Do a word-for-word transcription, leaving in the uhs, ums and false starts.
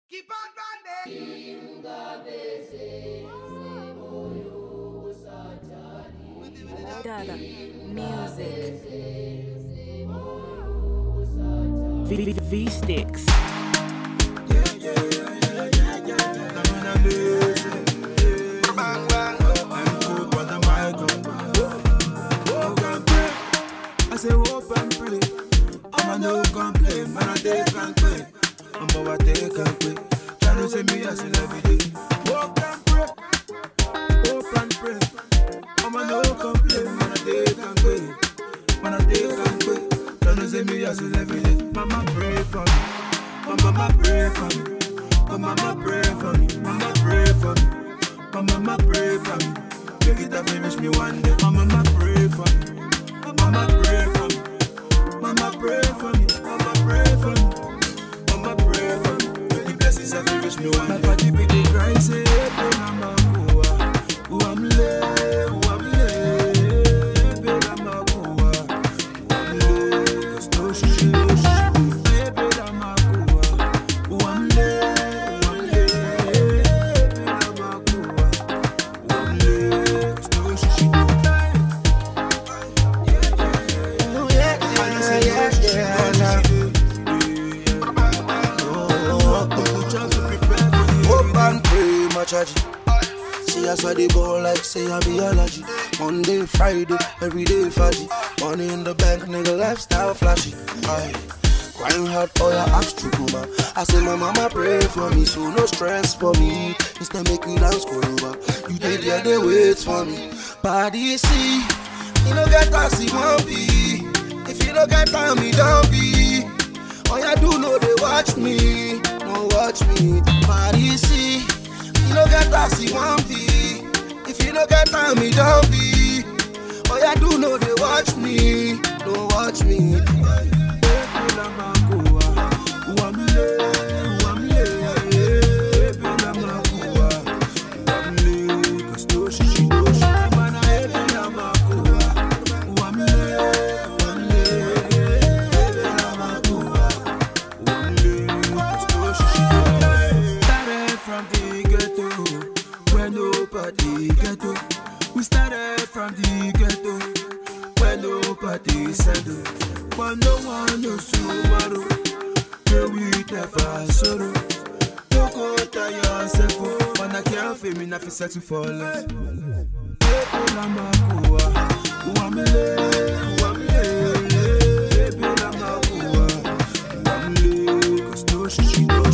Keep on running. Dada music. V V sticks. I say hope and pray. I'm a no complain, man I take and pray. I'm over take and pray. Trying to say me as in every day. Hope and pray, hope and pray. I'm a no complain, man I take and pray. Man I take and pray. Trying to say me as in every day. Mama pray for me, my mama pray for me. My mama pray for me, mama pray for me. My mama pray for me. Make it up finish me one day. My mama pray for me. Mama pray for me, mama pray for me, mama pray for me, mama pray for me. The blessings have reached me one. My body be the cry, say, hey, mama, who I'm late, who I'm late, hey, mama, who I'm late, cause no she, no she, hey, mama, who I'm late, who I'm late, hey, mama, who I'm late, cause no she, no she. Charge. See us how they go like say I be allergy. Monday, Friday, every day fudgy. Money in the bank, nigga lifestyle flashy. Aye. Grind hard, all your ass true, man. I say my mama pray for me, so no stress for me. Instead make you dance over. You did yeah, they wait for me. Body see, you know get us, you won't be. If you don't get time, you don't be. All you do know they watch me, no watch me. Body see. You don't get us, you won't be. If you don't get time, you don't be. All you do know they watch me, don't watch me. We started from the ghetto, where nobody settle, but no one knows tomorrow. Where we never sorrow. Don't go tell yourself, oh, when I can't feel me, nothing settle for love. Baby, I'm a cool, who I'm late, who I'm late. Baby, I'm a cool, who I'm late, cause no she, she knows.